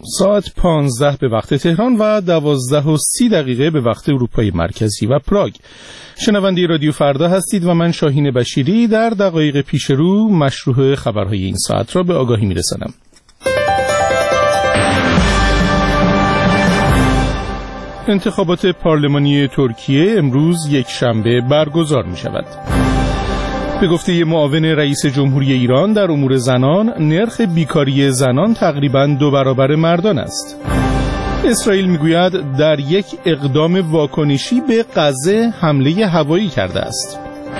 ساعت 15 به وقت تهران و 12:30 به وقت اروپای مرکزی و پراگ. شنونده رادیو فردا هستید و من شاهین بشیری در دقایق پیش رو مشروع خبرهای این ساعت را به آگاهی میرسانم. انتخابات پارلمانی ترکیه امروز یک شنبه برگزار می شود. به گفته معاون رئیس جمهوری ایران در امور زنان، نرخ بیکاری زنان تقریباً 2 برابر مردان است. اسرائیل میگوید در یک اقدام واکنشی به غزه حمله هوایی کرده است.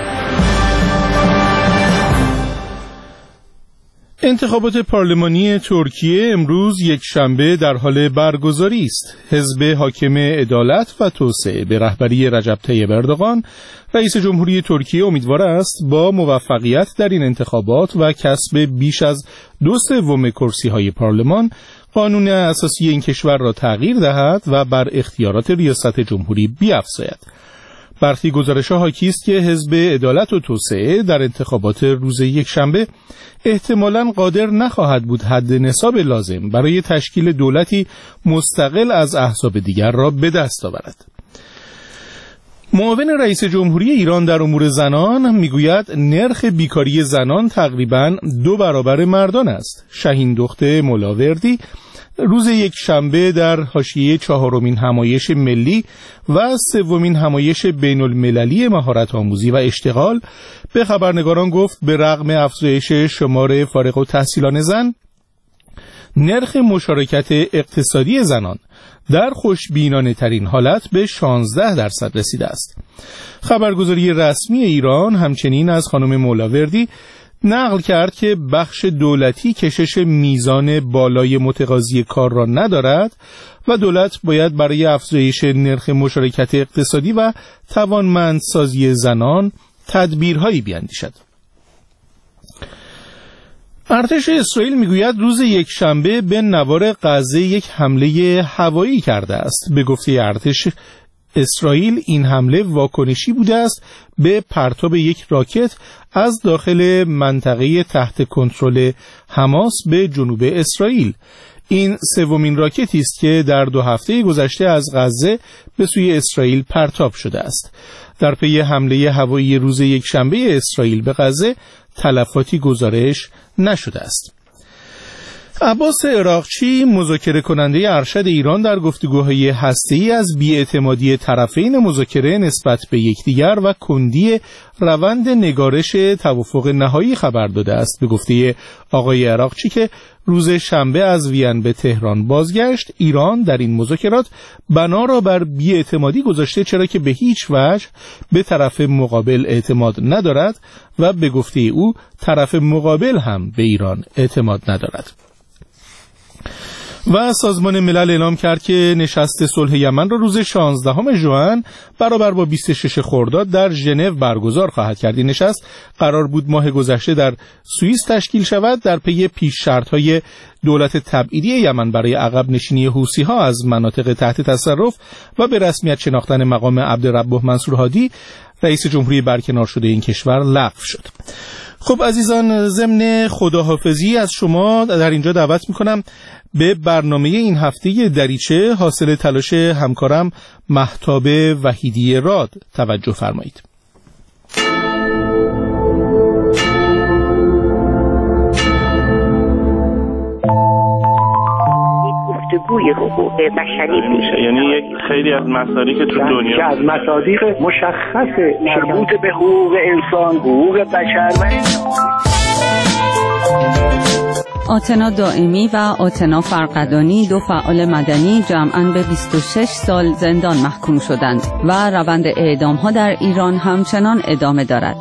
انتخابات پارلمانی ترکیه امروز یک شنبه در حال برگزاری است. حزب حاکم عدالت و توسعه به رهبری رجب طیب اردوغان رئیس جمهوری ترکیه امیدوار است با موفقیت در این انتخابات و کسب بیش از 2/3 کرسی‌های پارلمان قانون اساسی این کشور را تغییر دهد و بر اختیارات ریاست جمهوری بیفزاید. برخی گزارش‌ها حاکی است که حزب عدالت و توسعه در انتخابات روز یک شنبه احتمالاً قادر نخواهد بود حد نصاب لازم برای تشکیل دولتی مستقل از احزاب دیگر را به دست آورد. معاون رئیس جمهوری ایران در امور زنان میگوید نرخ بیکاری زنان تقریباً 2 برابر مردان است. شاهین دختر مولاوردی روز یک شنبه در حاشیه 4مین همایش ملی و 3مین همایش بین المللی مهارت آموزی و اشتغال به خبرنگاران گفت به رغم افزایش شمار فارغ التحصیلان زن، نرخ مشارکت اقتصادی زنان در خوشبینانه ترین حالت به 16% رسیده است. خبرگزاری رسمی ایران همچنین از خانم مولاوردی نقل کرد که بخش دولتی کشش میزان بالای متقاضی کار را ندارد و دولت باید برای افزایش نرخ مشارکت اقتصادی و توانمندسازی زنان تدبیرهایی بیاندیشد. ارتش اسرائیل میگوید روز یک شنبه به نوار غزه یک حمله هوایی کرده است. به گفته ارتش اسرائیل این حمله واکنشی بوده است به پرتاب یک راکت از داخل منطقه تحت کنترل حماس به جنوب اسرائیل. این 3مین راکتی است که در 2 هفته گذشته از غزه به سوی اسرائیل پرتاب شده است. در پی حمله هوایی روز یک شنبه اسرائیل به غزه تلفاتی گزارش نشده است. عباس عراقچی مذاکره کننده ارشد ایران در گفتگوهای هسته‌ای از بی‌اعتمادی طرفین مذاکره نسبت به یکدیگر و کندی روند نگارش توافق نهایی خبر داده است. به گفته آقای عراقچی که روز شنبه از وین به تهران بازگشت، ایران در این مذاکرات بنا را بر بی‌اعتمادی گذاشته، چرا که به هیچ وجه به طرف مقابل اعتماد ندارد و به گفته او طرف مقابل هم به ایران اعتماد ندارد. و سازمان ملل اعلام کرد که نشست صلح یمن را روز 16 ژوئن برابر با 26 خرداد در ژنو برگزار خواهد کرد. این نشست قرار بود ماه گذشته در سوئیس تشکیل شود در پی پیش شرط‌های دولت تبعیدی یمن برای عقب نشینی حوثی‌ها از مناطق تحت تصرف و به رسمیت شناختن مقام عبدالرب منصور هادی رئیس جمهوری برکنار شده این کشور لغو شد. خب عزیزان، ضمن خداحافظی از شما در اینجا دعوت میکنم به برنامه این هفته دریچه حاصل تلاش همکارم مهتاب وحیدی راد توجه فرمایید. گفتگوی حقوق بشری میشه، یعنی یک خیلی از مصادیق تو دنیا که از مصادیق مشخص مربوط به حقوق انسان، حقوق بشر. آتنا دائمی و آتنا فرقدانی، 2 فعال مدنی، جمعاً به 26 سال زندان محکوم شدند و روند اعدام‌ها در ایران همچنان ادامه دارد.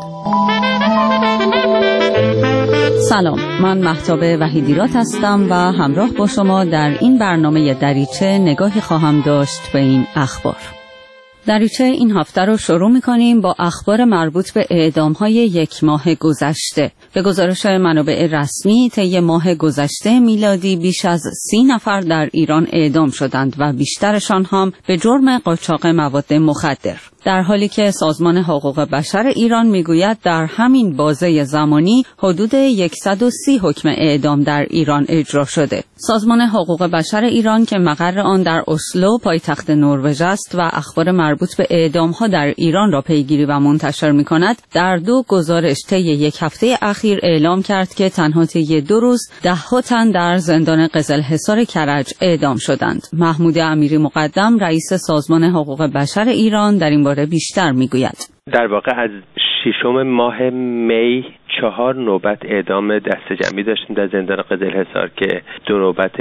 سلام، من مهتاب وحیدی راد هستم و همراه با شما در این برنامه دریچه نگاهی خواهم داشت به این اخبار. دریچه این هفته رو شروع می‌کنیم با اخبار مربوط به اعدام‌های 1 ماه گذشته. به گزارش منابع رسمی طی ماه گذشته میلادی بیش از 30 نفر در ایران اعدام شدند و بیشترشان هم به جرم قاچاق مواد مخدر. در حالی که سازمان حقوق بشر ایران میگوید در همین بازه زمانی حدود 130 حکم اعدام در ایران اجرا شده. سازمان حقوق بشر ایران که مقر آن در اسلو پایتخت نروژ است و اخبار مربوط به اعدام‌ها در ایران را پیگیری و منتشر می‌کند، در 2 گزارش طی یک هفته اخیر اعلام کرد که تنها طی 2 روز 10 تن در زندان قزلحصار کرج اعدام شدند. محمود امیری مقدم رئیس سازمان حقوق بشر ایران در این باره بیشتر میگوید. در واقع از 6 ماه می 4 نوبت اعدام دسته جمعی داشتیم در زندان قزلحصار که 2 نوبت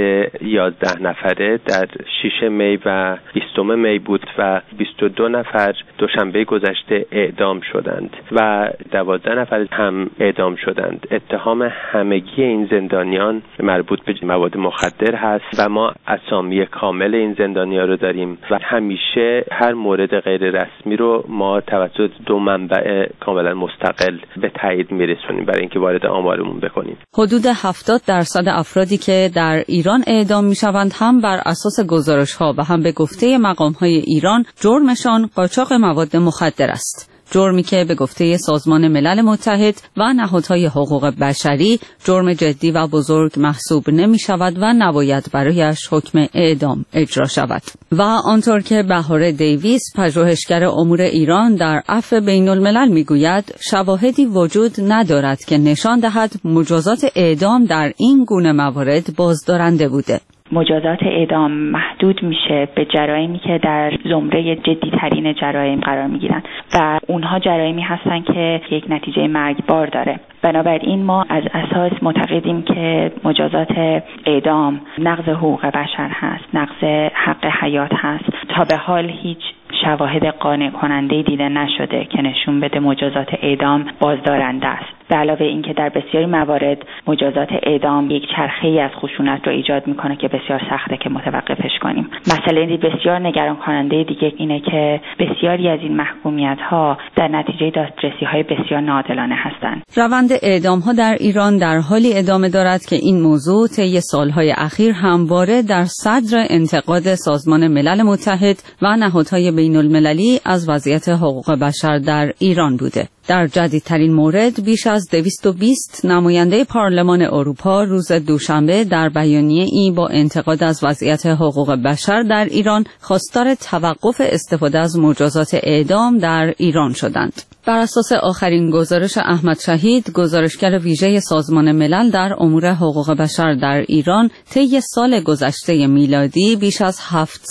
11 نفره در 6 می و 20 می بود و 22 نفر دوشنبه گذشته اعدام شدند و 12 نفر هم اعدام شدند. اتهام همگی این زندانیان مربوط به مواد مخدر هست و ما اسامی کامل این زندانیان رو داریم و همیشه هر مورد غیر رسمی رو ما توسط 2 منبع کاملا مستقل به تایید میرسونیم برای اینکه وارد آمارمون بکنیم. حدود 70% افرادی که در ایران اعدام میشوند هم بر اساس گزارش‌ها و هم به گفته مقام‌های ایران جرمشان قاچاق مواد مخدر است. جرمی که به گفته سازمان ملل متحد و نهادهای حقوق بشری جرم جدی و بزرگ محسوب نمی شود و نباید برایش حکم اعدام اجرا شود. و آنطور که بهاره دیویس پژوهشگر امور ایران در عفو بین الملل می گوید شواهدی وجود ندارد که نشان دهد مجازات اعدام در این گونه موارد بازدارنده بوده. مجازات اعدام محدود میشه به جرایمی که در زمره جدی‌ترین جرایم قرار میگیرن و اونها جرایمی هستن که یک نتیجه مرگبار داره. بنابراین ما از اساس معتقدیم که مجازات اعدام نقض حقوق بشر هست، نقض حق حیات هست. تا به حال هیچ شواهد قانع کننده دیده نشده که نشون بده مجازات اعدام بازدارنده است. به علاوه اینکه در بسیاری موارد مجازات اعدام یک چرخه‌ای از خشونت رو ایجاد میکنه که بسیار سخته که متوقفش کنیم. مسئله بسیار نگران کننده دیگه اینه که بسیاری از این محکومیت‌ها در نتیجه دادرسی‌های بسیار ناعادلانه هستند. روند اعدام‌ها در ایران در حالی ادامه دارد که این موضوع طی سال‌های اخیر همواره در صدر انتقاد سازمان ملل متحد و نهادهای بین‌المللی از وضعیت حقوق بشر در ایران بوده. در جدیدترین مورد بیش از 220 نماینده پارلمان اروپا روز دوشنبه در بیانیه‌ای با انتقاد از وضعیت حقوق بشر در ایران خواستار توقف استفاده از مجازات اعدام در ایران شدند. بر اساس آخرین گزارش احمد شهید، گزارشگر ویژه سازمان ملل در امور حقوق بشر در ایران، طی سال گذشته میلادی بیش از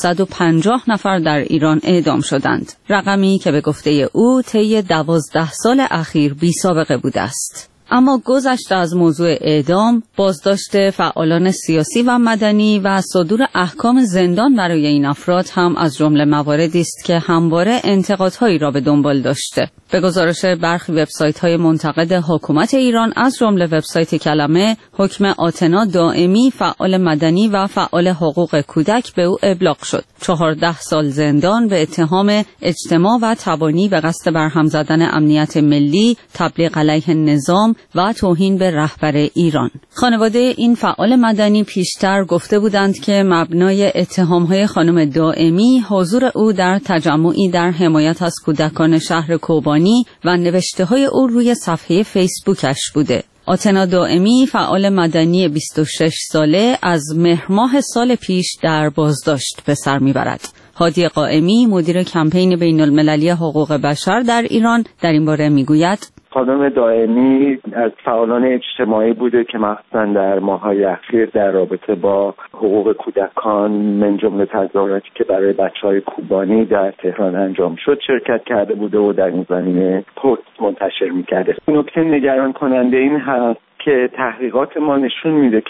750 نفر در ایران اعدام شدند. رقمی که به گفته او طی 12 سال اخیر بی‌سابقه بوده است. اما گذشته از موضوع اعدام، بازداشت فعالان سیاسی و مدنی و صدور احکام زندان برای این افراد هم از جمله مواردی است که همواره انتقادهایی را به دنبال داشته. به گزارش برخی وبسایت‌های منتقد حکومت ایران از جمله وبسایت کلمه، حکم آتنا دائمی فعال مدنی و فعال حقوق کودک به او ابلاغ شد. 14 سال زندان به اتهام اجتماع و تبانی به قصد برهم زدن امنیت ملی، تبلیغ علیه نظام و توهین به رهبر ایران. خانواده این فعال مدنی پیشتر گفته بودند که مبنای اتهام‌های خانم دائمی حضور او در تجمعی در حمایت از کودکان شهر کوبانی و نوشته‌های او روی صفحه فیسبوکش بوده. آتنا دائمی فعال مدنی 26 ساله از مهر ماه سال پیش در بازداشت به سر میبرد. هادی قائمی مدیر کمپین بین‌المللی حقوق بشر در ایران در این باره میگوید خانم دائمی از فعالان اجتماعی بوده که مخصوصا در ماه‌های اخیر در رابطه با حقوق کودکان من جمله تظاهراتی که برای بچه‌های کوبانی در تهران انجام شد شرکت کرده بوده و در این زمینه پست منتشر می‌کرده. نکته نگران کننده این هست که تحقیقات ما نشون میده که یک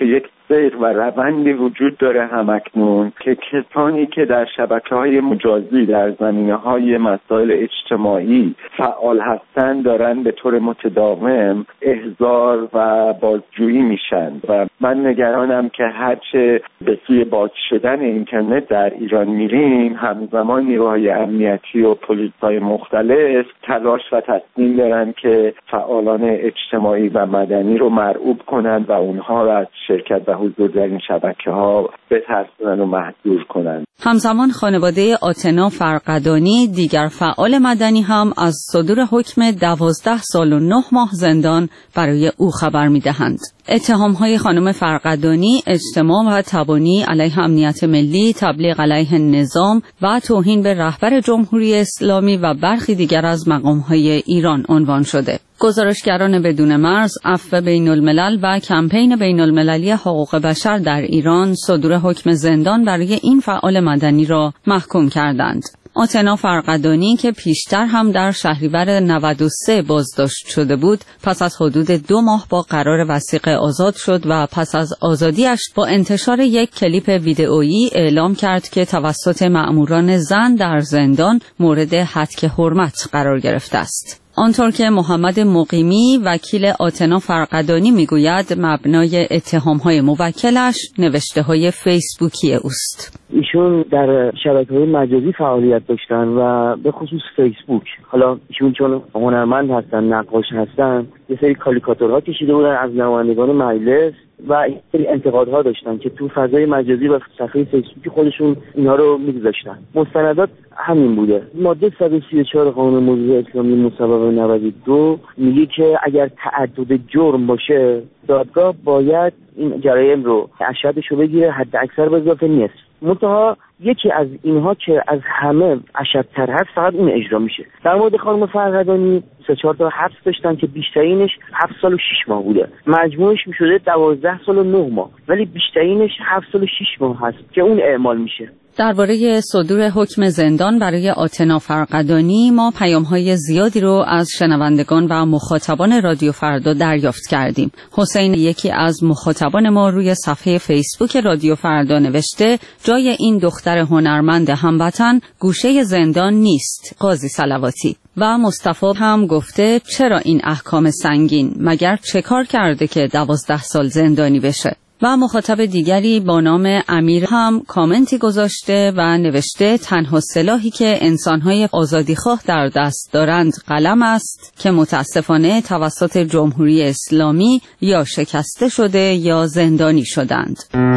سیر و روندی وجود داره همکنون که کسانی که در شبکه‌های مجازی در زمینه‌های مسائل اجتماعی فعال هستند دارن به طور متداوم احضار و بازجویی میشن و من نگرانم که هرچه به سوی باز شدن اینترنت در ایران میریم همزمان نیروهای امنیتی و پلیس‌های مختلف تلاش و تصمیم دارن که فعالان اجتماعی و مدنی رو مرعوب کنند و اونها را از شرکت و حضور در این شبکه‌ها بترسونن و محدود کنند. همزمان خانواده آتنا فرقدانی دیگر فعال مدنی هم از صدور حکم 12 سال و 9 ماه زندان برای او خبر می‌دهند. اتهام‌های خانم فرقدانی اجتماع و تبانی علیه امنیت ملی، تبلیغ علیه نظام و توهین به رهبر جمهوری اسلامی و برخی دیگر از مقام‌های ایران عنوان شده. گزارشگران بدون مرز، عفو بین‌الملل و کمپین بین‌المللی حقوق بشر در ایران صدور حکم زندان برای این فعال مدنی را محکوم کردند. آتنا فرقدانی که پیشتر هم در شهریور 93 بازداشت شده بود، پس از حدود 2 ماه با قرار وثیقه آزاد شد و پس از آزادیش با انتشار یک کلیپ ویدئویی اعلام کرد که توسط مأموران زن در زندان مورد هتک حرمت قرار گرفته است. آنطور که محمد مقیمی وکیل آتنا فرقدانی میگوید مبنای اتهام‌های موکلش نوشته‌های فیسبوکی اوست. ایشون در شبکه‌های مجازی فعالیت داشتن و به خصوص فیسبوک. حالا ایشون چون هنرمند هستن، نقاش هستن، یه سری کاریکاتورها کشیده بودن از نمایندگان مجلس و یه سری انتقادها داشتن که تو فضای مجازی و صفحه فیسبوک خودشون اینا رو می‌گذاشتن. مستندات همین بوده. ماده 134 قانون موضوع اسلامی مصوبه 92 میگه که اگر تعدد جرم باشه دادگاه باید این جرایم رو اشهادش رو بگیره، حد اکثر به اضافه نصف. منتها یکی از اینها که از همه اشدتر هست فقط اون اجرا میشه. در مورد خانم فرقدانی 3-4 تا حبس داشتن که بیشترینش 7 سال و 6 ماه بوده. مجموعش میشده 12 سال و 9 ماه، ولی بیشترینش 7 سال و 6 ماه هست که اون اعمال میشه. درباره صدور حکم زندان برای آتنا فرقدانی ما پیام‌های زیادی رو از شنوندگان و مخاطبان رادیو فردا دریافت کردیم. حسین، یکی از مخاطبان ما، روی صفحه فیسبوک رادیو فردا نوشته جای این دختر هنرمند هموطن گوشه زندان نیست، قاضی صلواتی. و مصطفی هم گفته چرا این احکام سنگین، مگر چه کار کرده که 12 سال زندانی بشه؟ و مخاطب دیگری با نام امیر هم کامنتی گذاشته و نوشته تنها سلاحی که انسان‌های آزادیخواه در دست دارند قلم است که متاسفانه توسط جمهوری اسلامی یا شکسته شده یا زندانی شدند.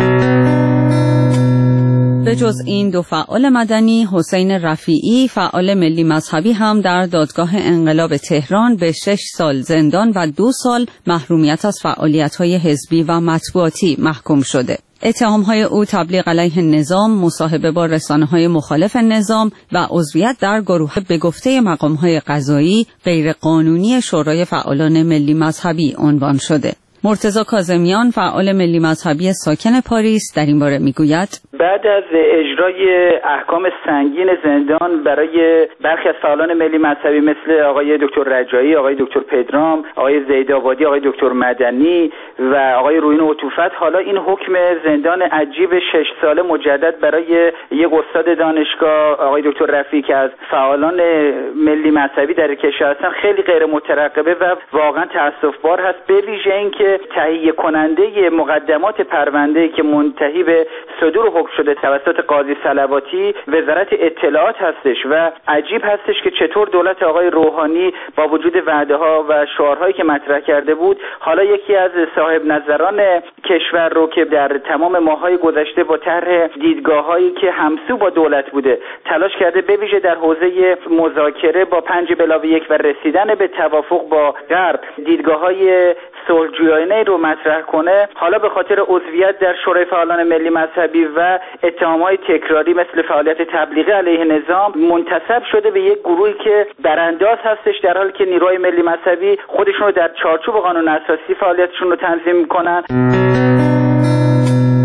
به جز این دو فعال مدنی، حسین رفیعی فعال ملی مذهبی هم در دادگاه انقلاب تهران به 6 سال زندان و 2 سال محرومیت از فعالیت‌های حزبی و مطبوعاتی محکوم شده. اتهام‌های او تبلیغ علیه نظام، مصاحبه با رسانه‌های مخالف نظام و عضویت در گروه به گفته مقام‌های قضایی غیرقانونی شورای فعالان ملی مذهبی عنوان شده. مرتضی کاظمیان فعال ملی مذهبی ساکن پاریس در این باره میگوید بعد از اجرای احکام سنگین زندان برای برخی از فعالان ملی مذهبی مثل آقای دکتر رجایی، آقای دکتر پدرام، آقای زیدآبادی، آقای دکتر مدنی و آقای روین عطوفت، حالا این حکم زندان عجیب 6 ساله مجدد برای یک استاد دانشگاه آقای دکتر رفیعی که از فعالان ملی مذهبی در کشور هستن خیلی غیر مترقبه و واقعا تأسف‌بار هست، به ویژه اینکه تهیه کننده مقدمات پرونده که منتهی به صدور حکم شده توسط قاضی صلواتی وزارت اطلاعات هستش و عجیب هستش که چطور دولت آقای روحانی با وجود وعده‌ها و شعارهایی که مطرح کرده بود حالا یکی از صاحب نظران کشور رو که در تمام ماه‌های گذشته با طرح دیدگاه‌هایی که همسو با دولت بوده تلاش کرده به ویژه در حوزه مذاکره با 5+1 و رسیدن به توافق با غرب دیدگاه‌های صلح‌جویانه رو مطرح کنه، حالا به خاطر عضویت در شورای فعالان ملی مذهبی و اتهامات تکراری مثل فعالیت تبلیغی علیه نظام منتسب شده به یک گروهی که برانداز هستش، در حالی که نیروهای ملی مذهبی خودشون رو در چارچوب قانون اساسی فعالیتشون رو تنظیم میکنن.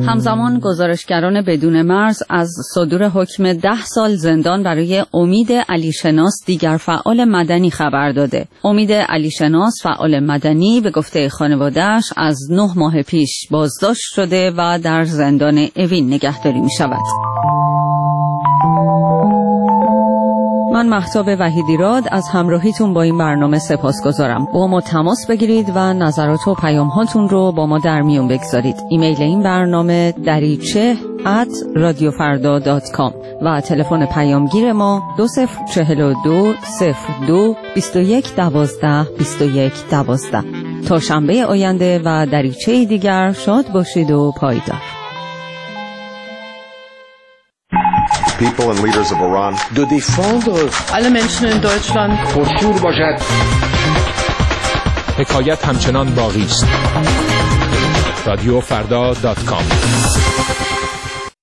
همزمان گزارشگران بدون مرز از صدور حکم 10 سال زندان برای امید علیشناس دیگر فعال مدنی خبر داده. امید علیشناس فعال مدنی به گفته خانواده‌اش از 9 ماه پیش بازداشت شده و در زندان اوین نگهداری می شود. من مهتاب وحیدیراد از همراهیتون با این برنامه سپاسگزارم. با ما تماس بگیرید و نظرات و پیام‌هاتون رو با ما در میون بگذارید. ایمیل این برنامه dariche@radiofarda.com و تلفن پیامگیر ما 2042 02 21 12 21 12. تا شنبه آینده و دریچه دیگر شاد باشید و پایدار. People and leaders of Iran. De défendre alle Menschen in Deutschland. پرشور باشد. حکایت همچنان باقی است. رادیوفردا.com